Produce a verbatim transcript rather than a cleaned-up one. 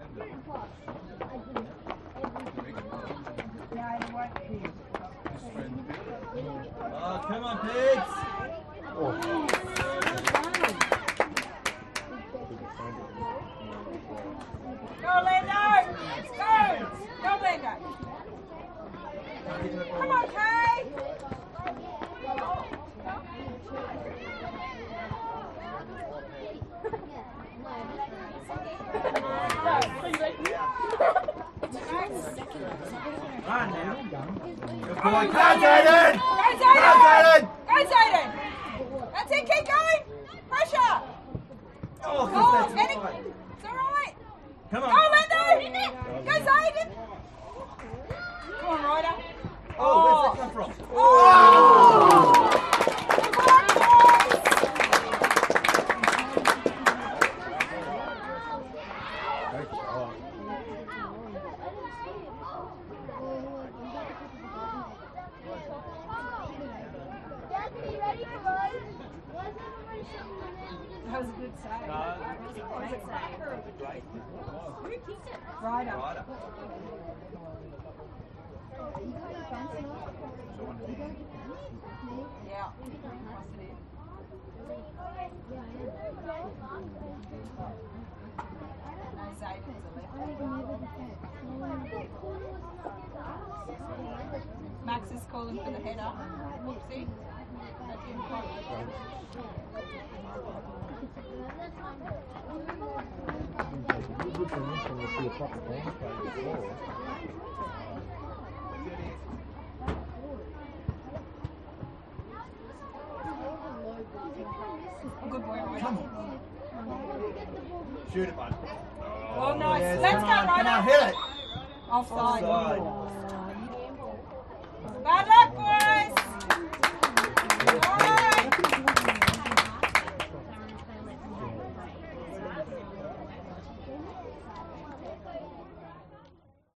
Oh, come on, Pigs! Oh. Go, Lando! Go! Go, Lando! Come on, Kay! Run now. Good boy. Go, Zayden! Go, Zayden! Go, Zayden! That's it, keep going! Pressure! Oh, Oh, that's Eddie, right. it's alright! Come on. Go, Lando! Go, Zayden! Come on, Ryder! Oh, where's that come from? Oh! That was a good save. No. Great save. Who kicked it? Ryder. Ryder. Yeah. No, Zayden's a left. Max is calling for the header. Whoopsie. That didn't quite work. Good boy, Ryder. Come on. Shoot it, bud. Oh, nice. Yes, Let's come go, on, come Ryder. on, hit it. Offside. Offside. Bad luck, boys.